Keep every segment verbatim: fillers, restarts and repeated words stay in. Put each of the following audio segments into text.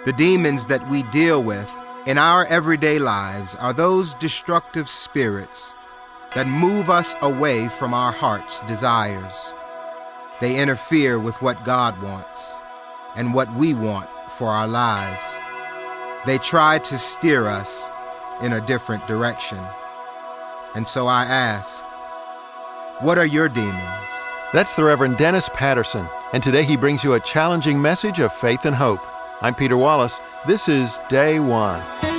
The demons that we deal with in our everyday lives are those destructive spirits that move us away from our heart's desires. They interfere with what God wants and what we want for our lives. They try to steer us in a different direction. And so I ask, what are your demons? That's the Reverend Dennis Patterson, and today he brings you a challenging message of faith and hope. I'm Peter Wallace. This is Day One.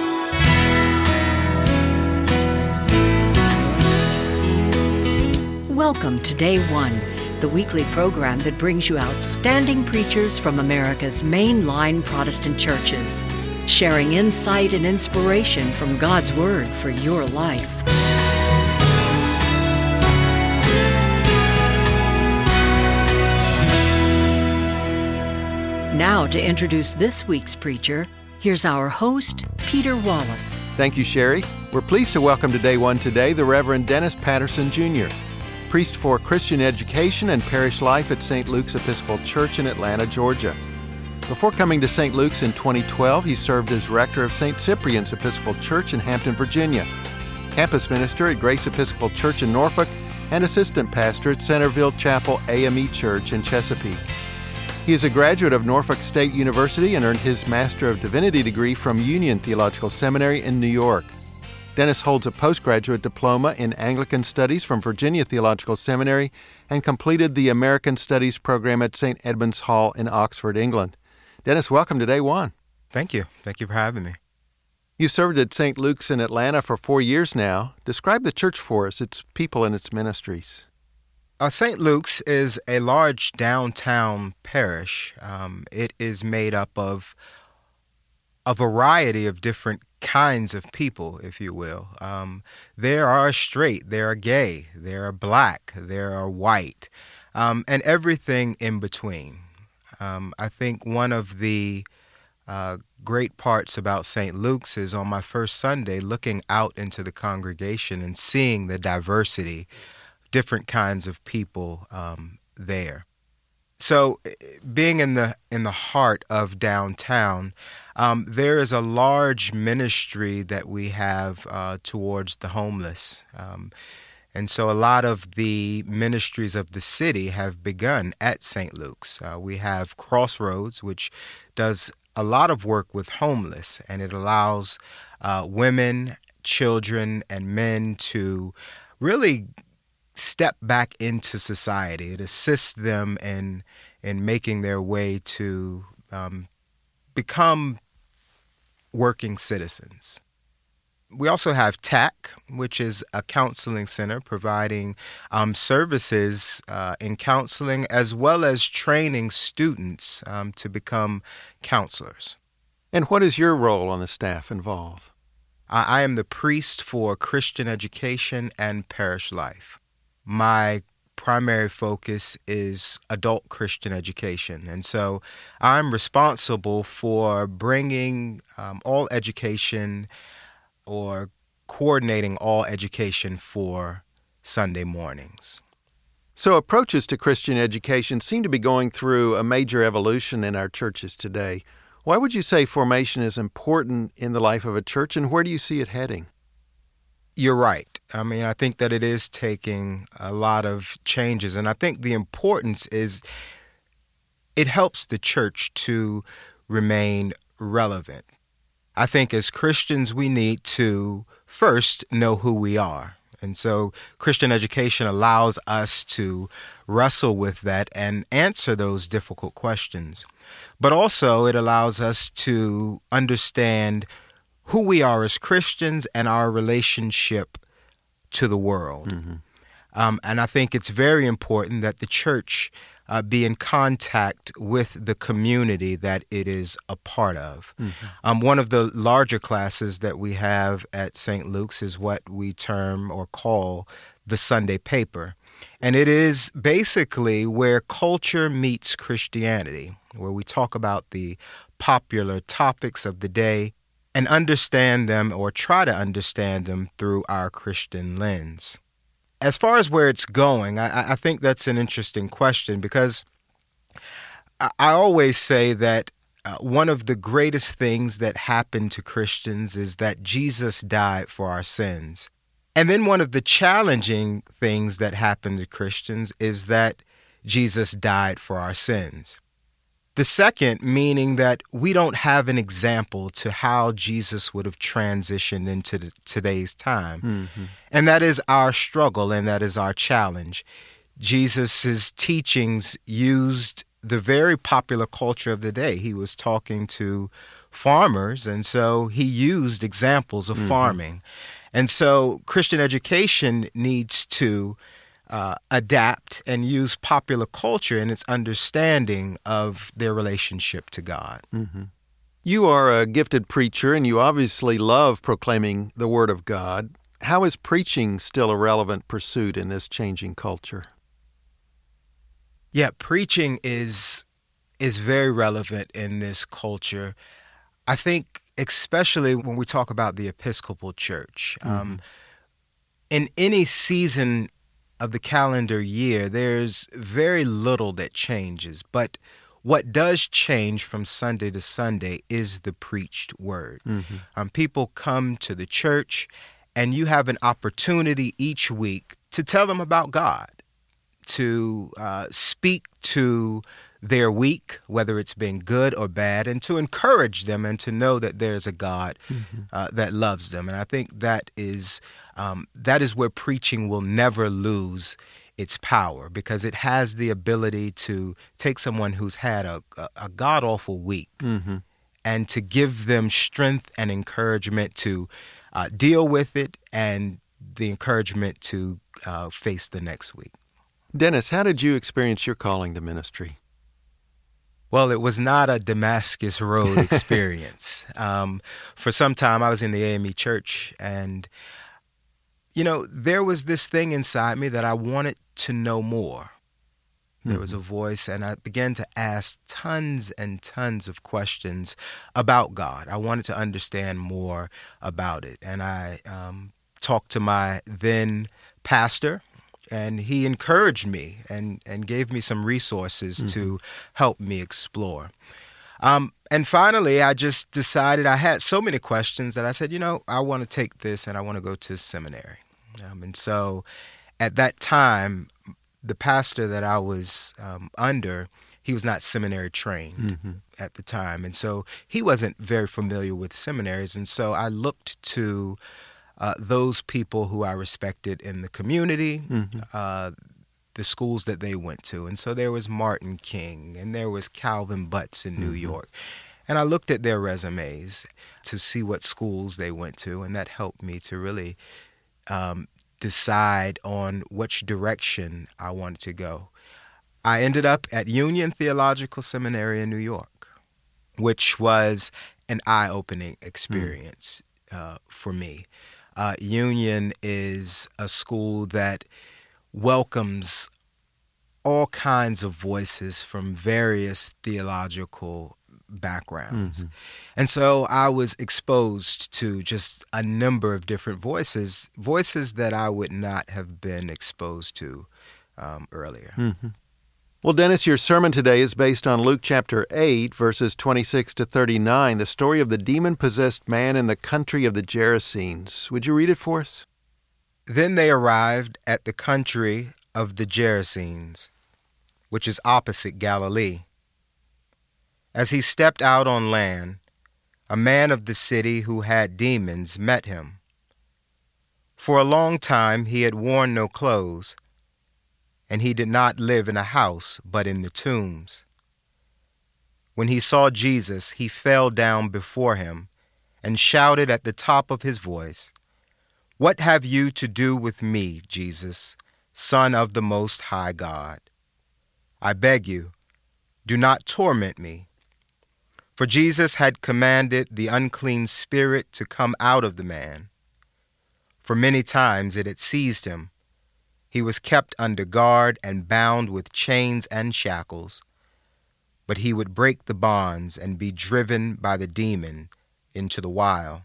Welcome to Day One, the weekly program that brings you outstanding preachers from America's mainline Protestant churches, sharing insight and inspiration from God's Word for your life. Now, to introduce this week's preacher, here's our host, Peter Wallace. Thank you, Sherry. We're pleased to welcome to Day One today the Reverend Dennis Patterson, Junior, priest for Christian education and parish life at Saint Luke's Episcopal Church in Atlanta, Georgia. Before coming to Saint Luke's in twenty twelve, he served as rector of Saint Cyprian's Episcopal Church in Hampton, Virginia, campus minister at Grace Episcopal Church in Norfolk, and assistant pastor at Centerville Chapel A M E Church in Chesapeake. He is a graduate of Norfolk State University and earned his Master of Divinity degree from Union Theological Seminary in New York. Dennis holds a postgraduate diploma in Anglican Studies from Virginia Theological Seminary and completed the American Studies program at Saint Edmund's Hall in Oxford, England. Dennis, welcome to Day One. Thank you. Thank you for having me. You served at Saint Luke's in Atlanta for four years now. Describe the church for us, its people and its ministries. Uh, Saint Luke's is a large downtown parish. Um, it is made up of a variety of different kinds of people, if you will. Um, there are straight, there are gay, there are black, there are white, um, and everything in between. Um, I think one of the uh, great parts about Saint Luke's is on my first Sunday, looking out into the congregation and seeing the diversity, different kinds of people um, there. So being in the in the heart of downtown, um, there is a large ministry that we have uh, towards the homeless. Um, and so a lot of the ministries of the city have begun at Saint Luke's. Uh, we have Crossroads, which does a lot of work with homeless, and it allows uh, women, children, and men to really step back into society. It assists them in in making their way to um, become working citizens. We also have T A C, which is a counseling center providing um, services uh, in counseling as well as training students um, to become counselors. And what is your role on the staff involve? I, I am the priest for Christian education and parish life. My primary focus is adult Christian education, and so I'm responsible for bringing um, all education or coordinating all education for Sunday mornings. So approaches to Christian education seem to be going through a major evolution in our churches today. Why would you say formation is important in the life of a church, and where do you see it heading? You're right. I mean, I think that it is taking a lot of changes, and I think the importance is it helps the church to remain relevant. I think as Christians, we need to first know who we are. And so Christian education allows us to wrestle with that and answer those difficult questions. But also it allows us to understand who we are as Christians and our relationship to the world. Mm-hmm. Um, and I think it's very important that the church uh, be in contact with the community that it is a part of. Mm-hmm. Um, one of the larger classes that we have at Saint Luke's is what we term or call the Sunday paper. And it is basically where culture meets Christianity, where we talk about the popular topics of the day and understand them or try to understand them through our Christian lens. As far as where it's going, I, I think that's an interesting question because I, I always say that uh, one of the greatest things that happened to Christians is that Jesus died for our sins. And then one of the challenging things that happened to Christians is that Jesus died for our sins. The second, meaning that we don't have an example to how Jesus would have transitioned into the, today's time. Mm-hmm. And that is our struggle, and that is our challenge. Jesus' teachings used the very popular culture of the day. He was talking to farmers, and so he used examples of mm-hmm. farming. And so Christian education needs to uh, adapt and use popular culture in its understanding of their relationship to God. Mm-hmm. You are a gifted preacher, and you obviously love proclaiming the Word of God. How is preaching still a relevant pursuit in this changing culture? Yeah, preaching is is very relevant in this culture. I think especially when we talk about the Episcopal Church. Mm-hmm. Um, in any season of the calendar year, there's very little that changes. But what does change from Sunday to Sunday is the preached word. Mm-hmm. Um, people come to the church, and you have an opportunity each week to tell them about God, to uh, speak to their week, whether it's been good or bad, and to encourage them and to know that there's a God mm-hmm. uh, that loves them. And I think that is um, that is where preaching will never lose its power, because it has the ability to take someone who's had a, a, a god-awful week mm-hmm. and to give them strength and encouragement to uh, deal with it, and the encouragement to uh, face the next week. Dennis, how did you experience your calling to ministry? Well, it was not a Damascus Road experience. um, for some time, I was in the A M E church, and, you know, there was this thing inside me that I wanted to know more. Mm-hmm. There was a voice, and I began to ask tons and tons of questions about God. I wanted to understand more about it, and I um, talked to my then pastor, and he encouraged me and, and gave me some resources mm-hmm. to help me explore. Um, and finally, I just decided, I had so many questions that I said, you know, I want to take this and I want to go to seminary. Um, and so at that time, the pastor that I was um, under, he was not seminary trained mm-hmm. at the time. And so he wasn't very familiar with seminaries. And so I looked to Uh, those people who I respected in the community, mm-hmm. uh, the schools that they went to. And so there was Martin King, and there was Calvin Butts in mm-hmm. New York. And I looked at their resumes to see what schools they went to, and that helped me to really um, decide on which direction I wanted to go. I ended up at Union Theological Seminary in New York, which was an eye-opening experience mm. uh, for me. Uh, Union is a school that welcomes all kinds of voices from various theological backgrounds. Mm-hmm. And so I was exposed to just a number of different voices, voices that I would not have been exposed to um, earlier. Mm-hmm. Well, Dennis, your sermon today is based on Luke chapter eight, verses twenty-six to thirty-nine, the story of the demon-possessed man in the country of the Gerasenes. Would you read it for us? Then they arrived at the country of the Gerasenes, which is opposite Galilee. As he stepped out on land, a man of the city who had demons met him. For a long time he had worn no clothes, and he did not live in a house, but in the tombs. When he saw Jesus, he fell down before him and shouted at the top of his voice, "What have you to do with me, Jesus, Son of the Most High God? I beg you, do not torment me." For Jesus had commanded the unclean spirit to come out of the man. For many times it had seized him. He was kept under guard and bound with chains and shackles, but he would break the bonds and be driven by the demon into the wild.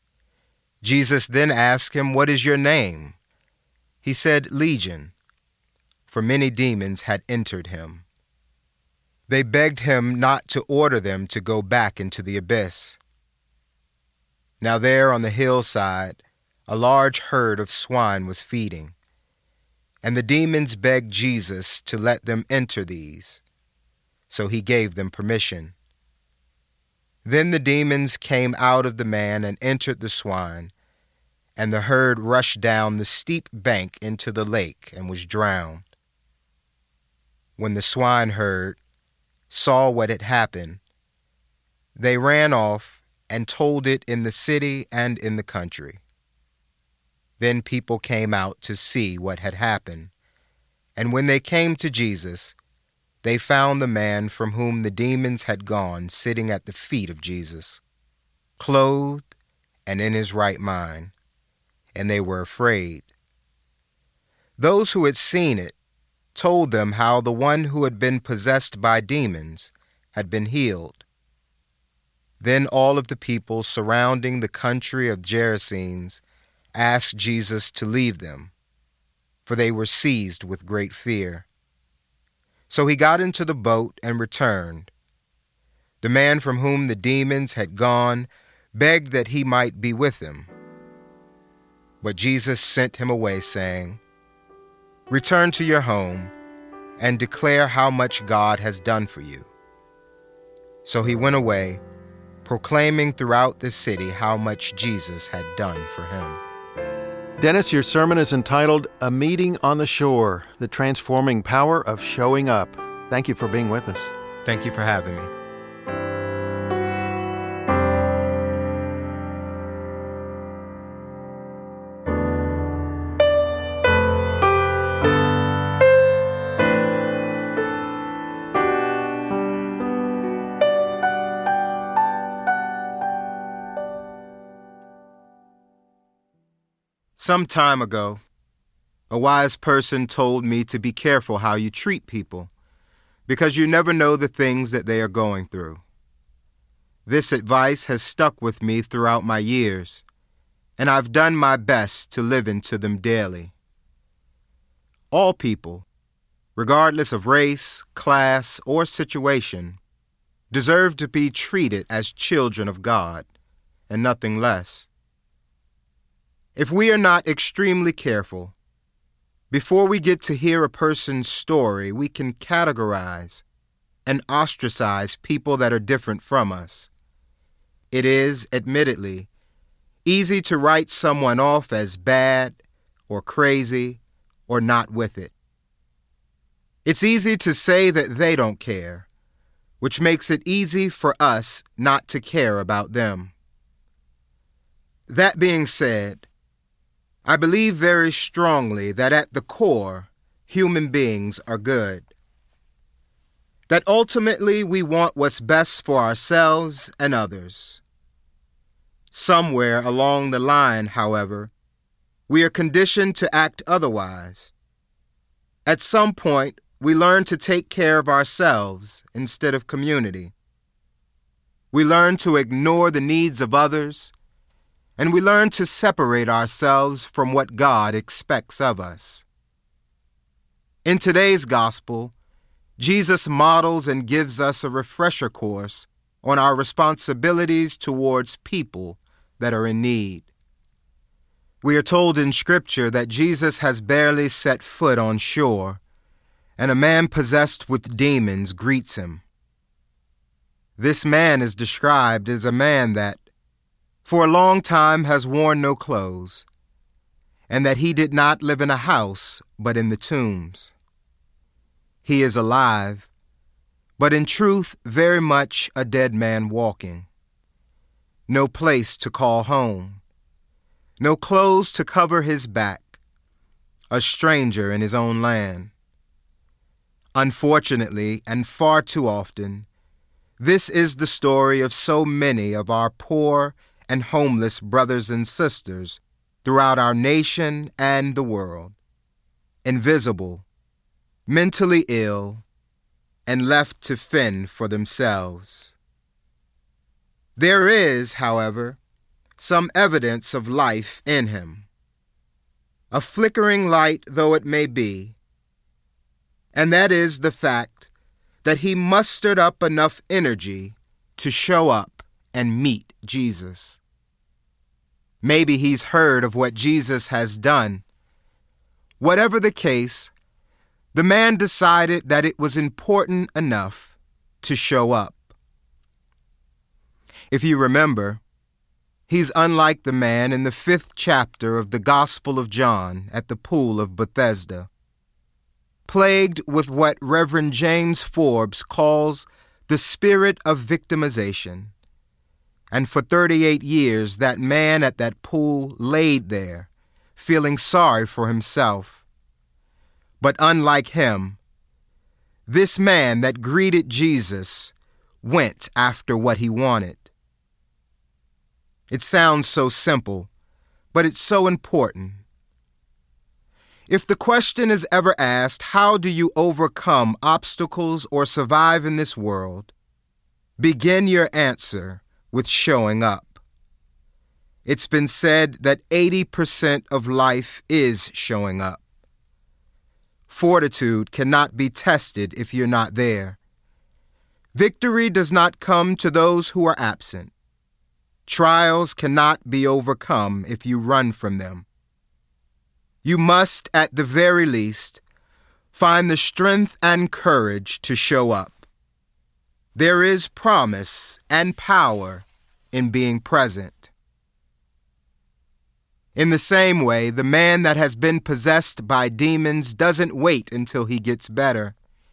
Jesus then asked him, "What is your name?" He said, "Legion," for many demons had entered him. They begged him not to order them to go back into the abyss. Now there on the hillside, a large herd of swine was feeding, and the demons begged Jesus to let them enter these. So he gave them permission. Then the demons came out of the man and entered the swine, and the herd rushed down the steep bank into the lake and was drowned. When the swineherd saw what had happened, they ran off and told it in the city and in the country. Then people came out to see what had happened, and when they came to Jesus, they found the man from whom the demons had gone sitting at the feet of Jesus, clothed and in his right mind, and they were afraid. Those who had seen it told them how the one who had been possessed by demons had been healed. Then all of the people surrounding the country of Gerasenes asked Jesus to leave them, for they were seized with great fear. So he got into the boat and returned. The man from whom the demons had gone begged that he might be with him. But Jesus sent him away, saying, "Return to your home and declare how much God has done for you." So he went away, proclaiming throughout the city how much Jesus had done for him. Dennis, your sermon is entitled A Meeting on the Shore, the Transforming Power of Showing Up. Thank you for being with us. Thank you for having me. Some time ago, a wise person told me to be careful how you treat people, because you never know the things that they are going through. This advice has stuck with me throughout my years, and I've done my best to live into them daily. All people, regardless of race, class, or situation, deserve to be treated as children of God, and nothing less. If we are not extremely careful, before we get to hear a person's story, we can categorize and ostracize people that are different from us. It is, admittedly, easy to write someone off as bad or crazy or not with it. It's easy to say that they don't care, which makes it easy for us not to care about them. That being said, I believe very strongly that at the core, human beings are good. That ultimately we want what's best for ourselves and others. Somewhere along the line, however, we are conditioned to act otherwise. At some point, we learn to take care of ourselves instead of community. We learn to ignore the needs of others, and we learn to separate ourselves from what God expects of us. In today's gospel, Jesus models and gives us a refresher course on our responsibilities towards people that are in need. We are told in Scripture that Jesus has barely set foot on shore, and a man possessed with demons greets him. This man is described as a man that for a long time has worn no clothes, and that he did not live in a house, but in the tombs. He is alive, but in truth very much a dead man walking. No place to call home, no clothes to cover his back, a stranger in his own land. Unfortunately, and far too often, this is the story of so many of our poor and homeless brothers and sisters throughout our nation and the world, invisible, mentally ill, and left to fend for themselves. There is, however, some evidence of life in him, a flickering light though it may be, and that is the fact that he mustered up enough energy to show up and meet Jesus. Maybe he's heard of what Jesus has done. Whatever the case, the man decided that it was important enough to show up. If you remember, he's unlike the man in the fifth chapter of the Gospel of John at the pool of Bethesda, plagued with what Reverend James Forbes calls the spirit of victimization. And for thirty-eight years, that man at that pool laid there, feeling sorry for himself. But unlike him, this man that greeted Jesus went after what he wanted. It sounds so simple, but it's so important. If the question is ever asked, how do you overcome obstacles or survive in this world, begin your answer with showing up. It's been said that eighty percent of life is showing up. Fortitude cannot be tested if you're not there. Victory does not come to those who are absent. Trials cannot be overcome if you run from them. You must, at the very least, find the strength and courage to show up. There is promise and power in being present. In the same way, the man that has been possessed by demons doesn't wait until he gets better.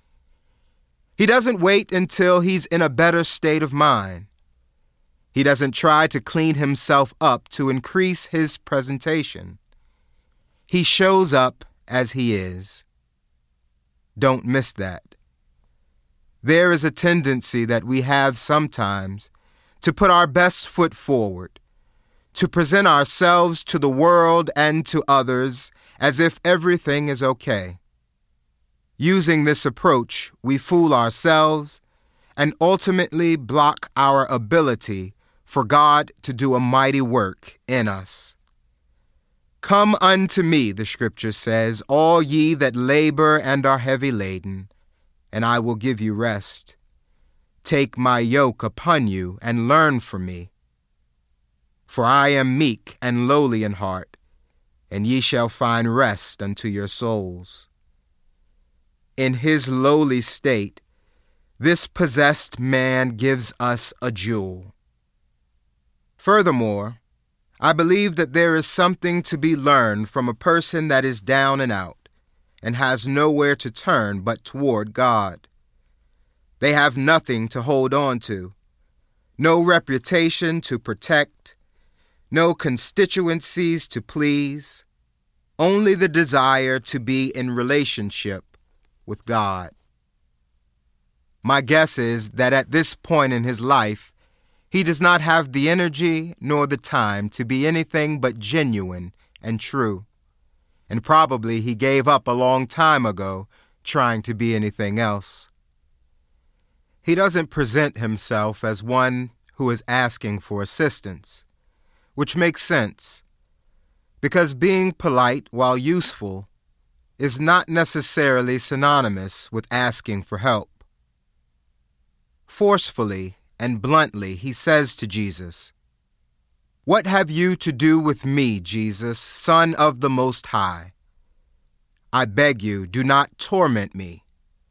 He doesn't wait until he's in a better state of mind. He doesn't try to clean himself up to increase his presentation. He shows up as he is. Don't miss that. There is a tendency that we have sometimes to put our best foot forward, to present ourselves to the world and to others as if everything is okay. Using this approach, we fool ourselves and ultimately block our ability for God to do a mighty work in us. Come unto me, the scripture says, all ye that labor and are heavy laden, and I will give you rest. Take my yoke upon you and learn from me. For I am meek and lowly in heart, and ye shall find rest unto your souls. In his lowly state, this possessed man gives us a jewel. Furthermore, I believe that there is something to be learned from a person that is down and out and has nowhere to turn but toward God. They have nothing to hold on to, no reputation to protect, no constituencies to please, only the desire to be in relationship with God. My guess is that at this point in his life, he does not have the energy nor the time to be anything but genuine and true. And probably he gave up a long time ago trying to be anything else. He doesn't present himself as one who is asking for assistance, which makes sense, because being polite while useful is not necessarily synonymous with asking for help. Forcefully and bluntly, he says to Jesus, "What have you to do with me, Jesus, Son of the Most High? I beg you, do not torment me."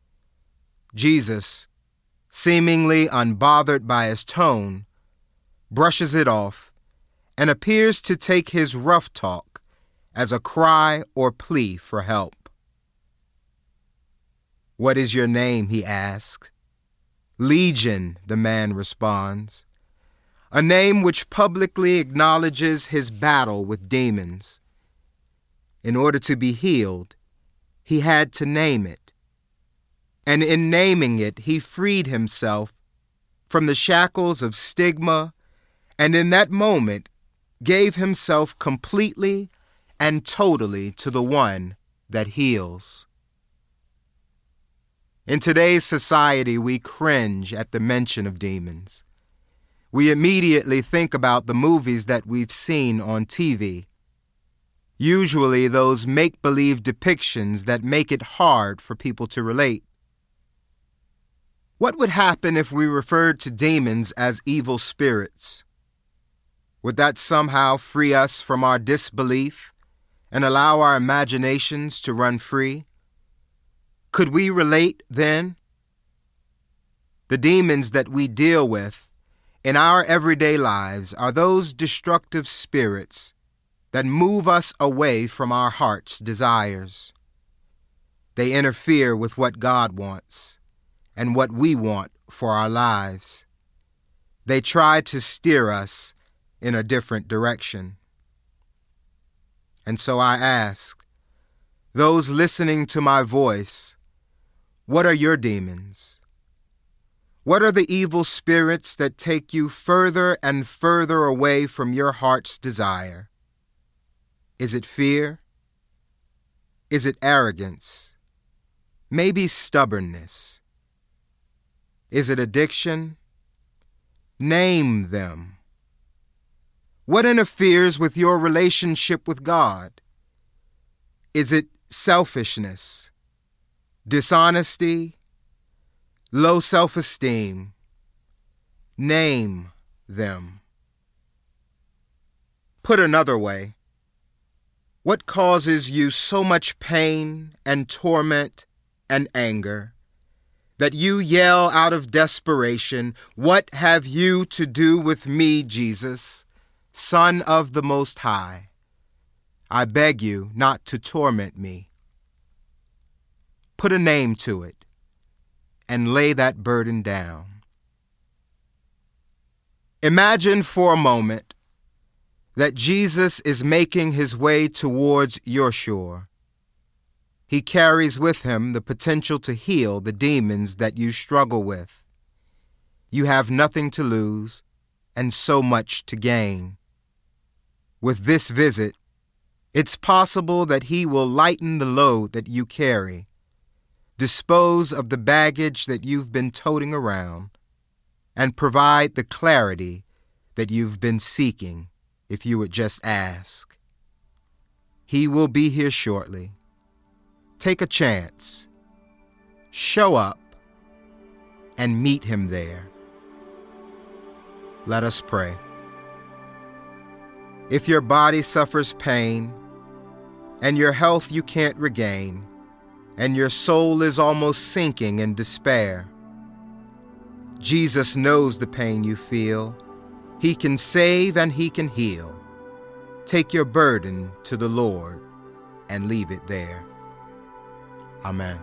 Jesus, seemingly unbothered by his tone, brushes it off and appears to take his rough talk as a cry or plea for help. "What is your name?" he asks. "Legion," the man responds, a name which publicly acknowledges his battle with demons. In order to be healed, he had to name it. And in naming it, he freed himself from the shackles of stigma, and in that moment gave himself completely and totally to the one that heals. In today's society, we cringe at the mention of demons. We immediately think about the movies that we've seen on T V. Usually those make-believe depictions that make it hard for people to relate. What would happen if we referred to demons as evil spirits? Would that somehow free us from our disbelief and allow our imaginations to run free? Could we relate then? The demons that we deal with in our everyday lives are those destructive spirits that move us away from our heart's desires. They interfere with what God wants and what we want for our lives. They try to steer us in a different direction. And so I ask, those listening to my voice, what are your demons? What are the evil spirits that take you further and further away from your heart's desire? Is it fear? Is it arrogance? Maybe stubbornness? Is it addiction? Name them. What interferes with your relationship with God? Is it selfishness, dishonesty, low self-esteem? Name them. Put another way, what causes you so much pain and torment and anger that you yell out of desperation, "What have you to do with me, Jesus, Son of the Most High? I beg you not to torment me." Put a name to it and lay that burden down. Imagine for a moment that Jesus is making his way towards your shore. He carries with him the potential to heal the demons that you struggle with. You have nothing to lose and so much to gain. With this visit, it's possible that he will lighten the load that you carry, dispose of the baggage that you've been toting around, and provide the clarity that you've been seeking if you would just ask. He will be here shortly. Take a chance. Show up and meet him there. Let us pray. If your body suffers pain and your health you can't regain, and your soul is almost sinking in despair, Jesus knows the pain you feel. He can save and he can heal. Take your burden to the Lord and leave it there. Amen.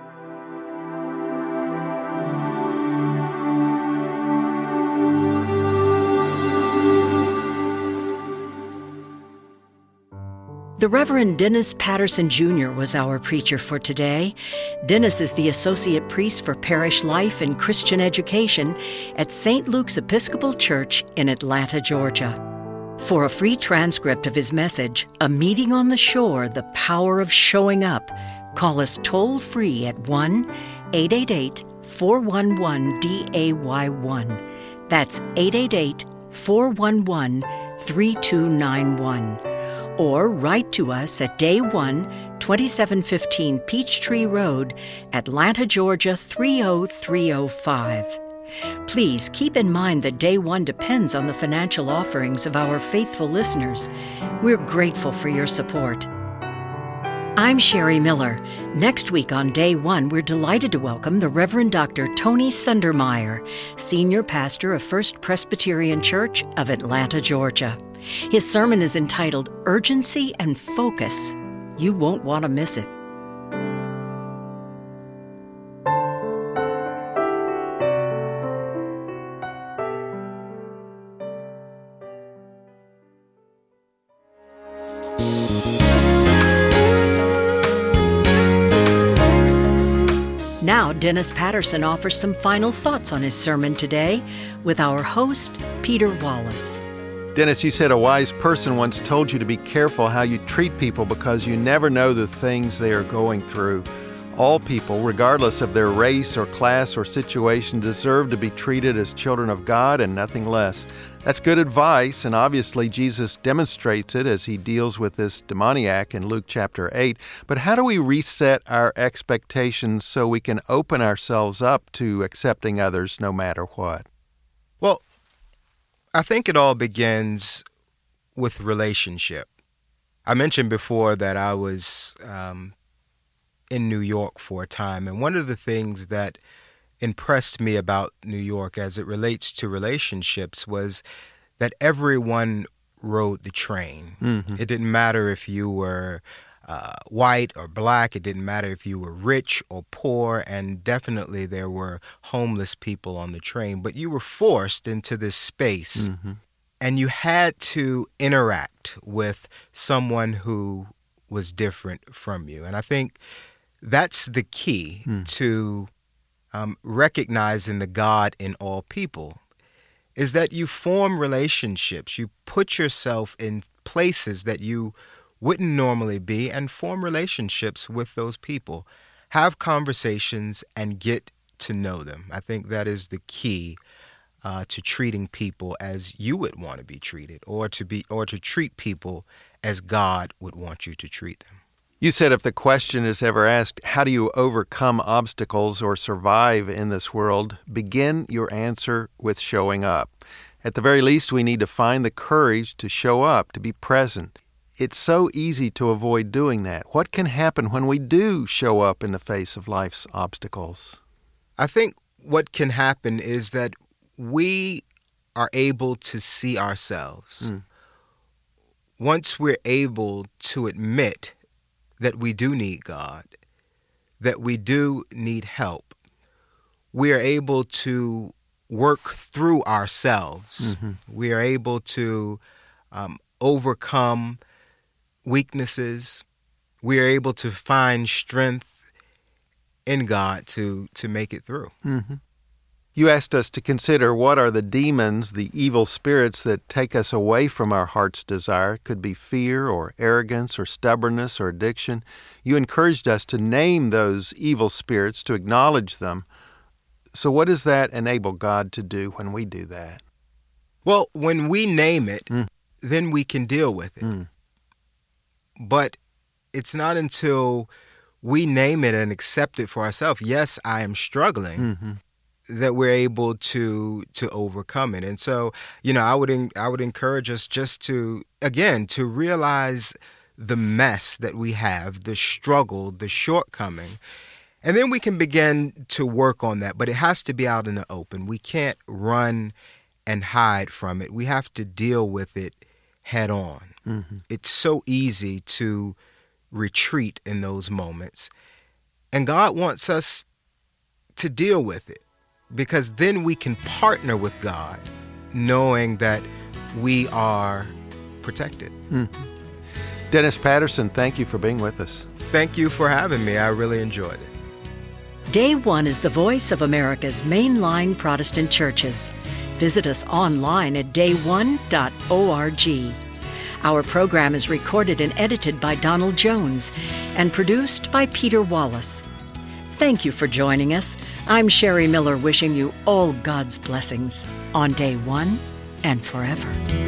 The Reverend Dennis Patterson Junior was our preacher for today. Dennis is the Associate Priest for Parish Life and Christian Education at Saint Luke's Episcopal Church in Atlanta, Georgia. For a free transcript of his message, A Meeting on the Shore, The Power of Showing Up, call us toll-free at one eight eight eight, four one one, D A Y one. That's eight eight eight, four one one, three two nine one. Or write to us at Day One, twenty-seven fifteen Peachtree Road, Atlanta, Georgia three oh three oh five. Please keep in mind that Day One depends on the financial offerings of our faithful listeners. We're grateful for your support. I'm Sherry Miller. Next week on Day One, we're delighted to welcome the Reverend Doctor Tony Sundermeyer, Senior Pastor of First Presbyterian Church of Atlanta, Georgia. His sermon is entitled Urgency and Focus. You won't want to miss it. Now, Dennis Patterson offers some final thoughts on his sermon today with our host, Peter Wallace. Dennis, you said a wise person once told you to be careful how you treat people because you never know the things they are going through. All people, regardless of their race or class or situation, deserve to be treated as children of God and nothing less. That's good advice, and obviously Jesus demonstrates it as he deals with this demoniac in Luke chapter eight. But how do we reset our expectations so we can open ourselves up to accepting others no matter what? Well, I think it all begins with relationship. I mentioned before that I was um, in New York for a time, and one of the things that impressed me about New York as it relates to relationships was that everyone rode the train. Mm-hmm. It didn't matter if you were uh, white or black. It didn't matter if you were rich or poor, and definitely there were homeless people on the train. But you were forced into this space, mm-hmm. and you had to interact with someone who was different from you. And I think that's the key mm. to um, recognizing the God in all people, is that you form relationships. You put yourself in places that you wouldn't normally be and form relationships with those people. Have conversations and get to know them. I think that is the key uh, to treating people as you would want to be treated, or to be or to treat people as God would want you to treat them. You said if the question is ever asked, how do you overcome obstacles or survive in this world, begin your answer with showing up. At the very least, we need to find the courage to show up, to be present. It's so easy to avoid doing that. What can happen when we do show up in the face of life's obstacles? I think what can happen is that we are able to see ourselves. Mm. Once we're able to admit that we do need God, that we do need help, we are able to work through ourselves. Mm-hmm. We are able to um, overcome weaknesses. We are able to find strength in God to, to make it through. Mm-hmm. You asked us to consider what are the demons, the evil spirits that take us away from our heart's desire. It could be fear or arrogance or stubbornness or addiction. You encouraged us to name those evil spirits, to acknowledge them. So what does that enable God to do when we do that? Well, when we name it, mm. then we can deal with it. Mm. But it's not until we name it and accept it for ourselves. Yes, I am struggling. Mm-hmm. That we're able to to overcome it. And so, you know, I would en- I would encourage us just to, again, to realize the mess that we have, the struggle, the shortcoming, and then we can begin to work on that. But it has to be out in the open. We can't run and hide from it. We have to deal with it head on. Mm-hmm. It's so easy to retreat in those moments. And God wants us to deal with it, because then we can partner with God, knowing that we are protected. Mm. Dennis Patterson, thank you for being with us. Thank you for having me. I really enjoyed it. Day One is the voice of America's mainline Protestant churches. Visit us online at day one dot org. Our program is recorded and edited by Donald Jones and produced by Peter Wallace. Thank you for joining us. I'm Sherry Miller, wishing you all God's blessings on Day One and forever.